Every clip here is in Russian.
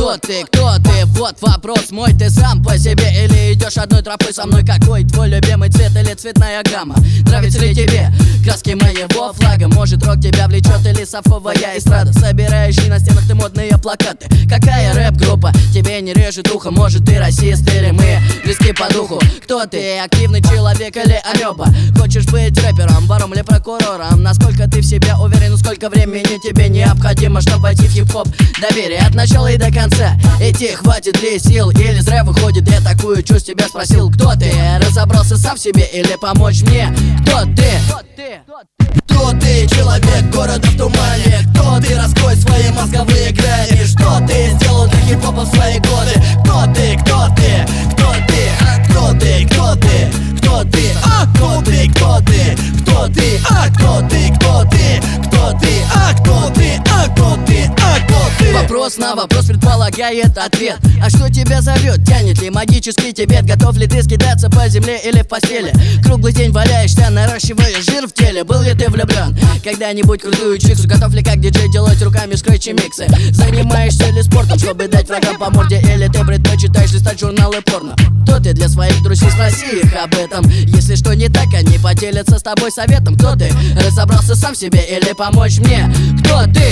Кто ты, кто ты? Вот вопрос мой. Ты сам по себе или идешь одной тропой со мной? Какой твой любимый цвет или цветная гамма? Нравится ли тебе краски моего флага? Может, рок тебя влечет или совковая эстрада? Собираешь ли на стенах ты модные плакаты? Какая рэп-группа тебе не режет ухо? Может, ты расист или мы близки по духу? Кто ты, активный человек или амеба? Хочешь быть рэпером, вором или прокурором? Насколько ты в себе уверен, сколько времени тебе необходимо, чтобы войти в хип-хоп? Доверие от начала и до конца. Идти хватит ли сил или зря выходит? Я такую чушь тебя спросил. Кто ты? Разобрался сам в себе или помочь мне? Кто ты? Кто ты, человек города в тумане? Кто ты, раскрой свои мозговые грани? Что ты сделал для хип-хопа в свои годы? Кто ты, кто ты, кто ты, кто ты, кто ты, кто ты, кто ты, кто ты, кто ты, кто ты, кто ты, кто ты, кто ты, кто ты, кто ты. Вопрос на вопрос предполагает ответ. А что тебя зовет? Тянет ли магический Тибет? Готов ли ты скидаться по земле или в постели? Круглый день валяешься, наращивая жир в теле. Был ли ты влюблен когда-нибудь крутую чиксу? Готов ли как диджей делать руками скретчи миксы? Занимаешься ли спортом, чтобы дать врагам по морде? Или ты предпочитаешь листать журналы порно? Кто ты для своих друзей? Спроси их об этом. Если что не так, они поделятся с тобой советом. Кто ты? Разобрался сам в себе или помочь мне? Кто ты?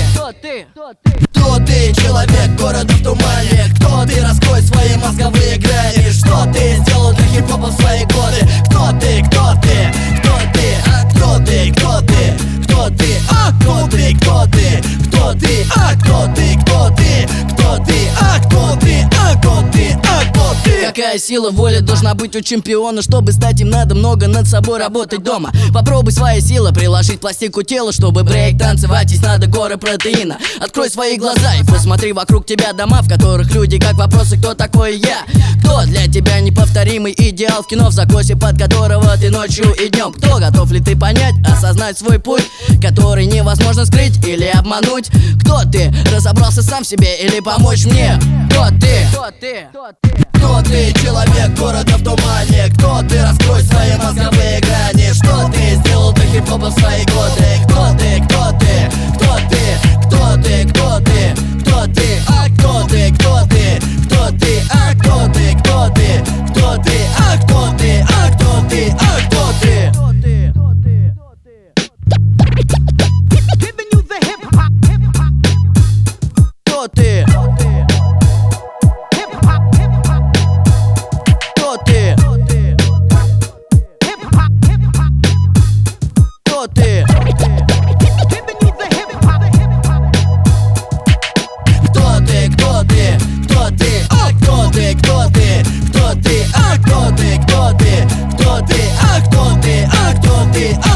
Кто ты, человек города в тумане? Кто ты, раскрой свои мозговые грани? Что ты сделал для хип-хопа в свои годы? Кто ты, кто ты, кто ты, кто ты, кто ты, кто ты, кто ты, кто ты, кто ты, кто ты, кто ты, кто ты, кто ты, кто ты, кто ты. Какая сила воли должна быть у чемпиона? Чтобы стать им, надо много над собой работать дома. Попробуй свои силы приложить пластику тела. Чтобы брейк танцевать, здесь надо горы протеина. Открой свои глаза и посмотри вокруг тебя дома, в которых люди как вопросы: кто такой я? Кто для тебя неповторимый идеал в кино, в закосе под которого ты ночью и днем? Кто? Готов ли ты понять, осознать свой путь, который невозможно скрыть или обмануть? Кто ты? Разобрался сам в себе или помочь мне? Кто ты? Кто ты, человек города в тумане? Кто ты? Раскрой свои мозговые грани. Что ты сделал для хип-хопа в свои годы? Кто ты, кто ты, кто ты, кто ты, кто ты, кто ты, кто ты, кто ты, кто ты, кто ты, кто ты, кто ты, кто ты, кто ты, кто ты. Кто ты? Кто ты? Кто ты? Кто ты? Кто ты? Кто ты? Кто ты? Кто ты? Кто ты? Кто ты? Кто ты? Кто ты? Кто ты? Кто ты?